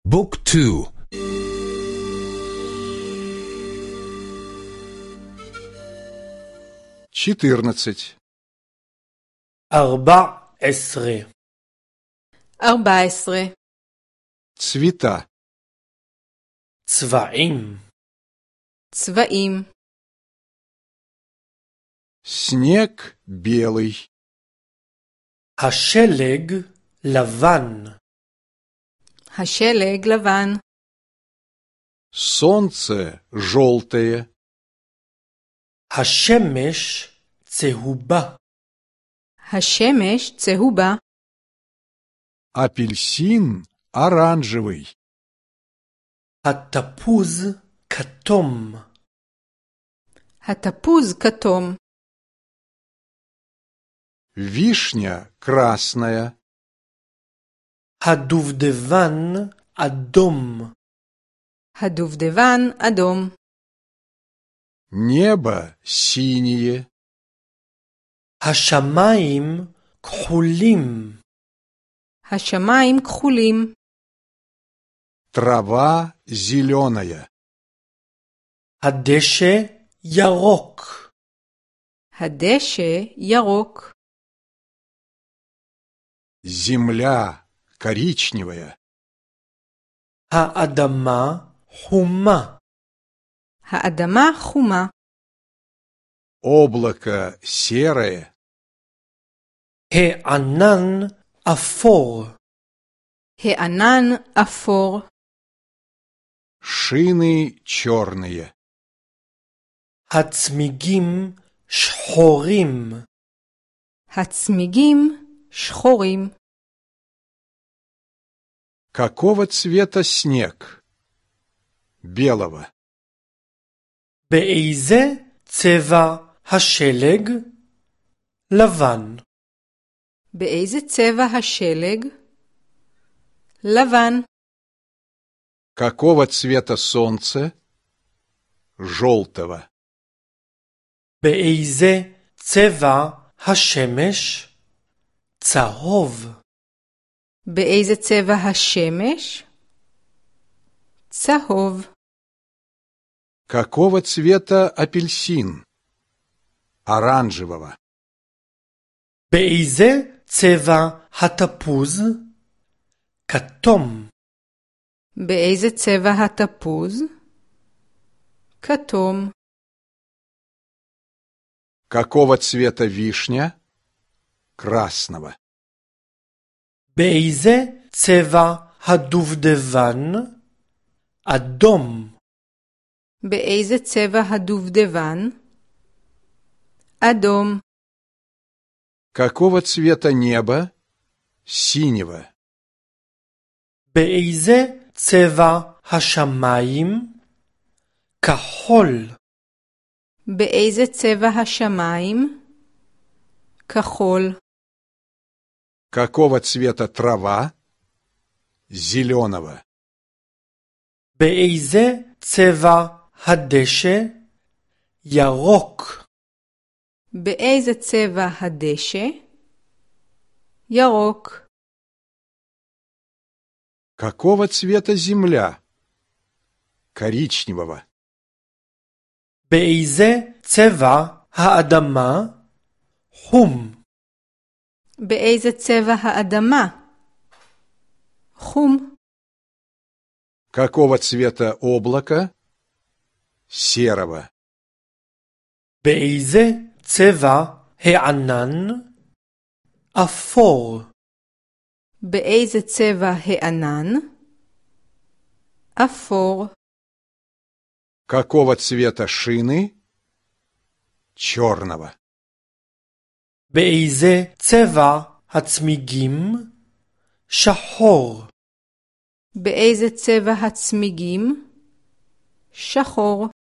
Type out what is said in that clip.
بوك تو. 14. 14. Цвета. צבעים. Снег белый. השלג לבן. השלג לבן. Солнце желтое. השמש צהובה. השמש צהובה. Апельсин оранжевый. התפוז כתום. התפוז כתום. Вишня красная. הדובדבן אדום. הדובדבן אדום. Небо синее. השמיים כחולים. השמיים כחולים. Трава зеленая. הדשא ירוק. הדשא ירוק. Земля коричневая. האדמה חומה. האדמה חומה. Облако серое. הענן אפור. הענן אפור. Шины черные. הצמיגים שחורים. הצמיגים שחורים. Какого цвета снег? Белого. באיזה צבע השלג? לבן. באיזה צבע השלג? לבן. Какого цвета солнце? Желтого. באיזה צבע השמש? צהוב. באיזה צבע השמש? צהוב. Какого цвета апельсин? Оранжевого. באיזה צבע התפוז? כתום. באיזה צבע התפוז? כתום. Какого цвета вишня? Красного. באיזה צבע הדובדבן? אדום. באיזה צבע הדובדבן? אדום. Какого цвета небо? Синего. באיזה צבע השמיים? כחול. באיזה צבע השמיים? כחול. Какого цвета трава? Зеленого. באיזה צבע הדשא? ירוק. באיזה צבע הדשא? ירוק. Какого цвета земля? Коричневого. באיזה צבע האדמה? חום. באיזה צבע האדמה? חום. Какого цвета облако? Серого. באיזה צבע הענן? אפור. באיזה צבע הענן? אפור. Какого цвета шины? Черного. באיזה צבע הצמיגים? שחור. באיזה צבע הצמיגים? שחור.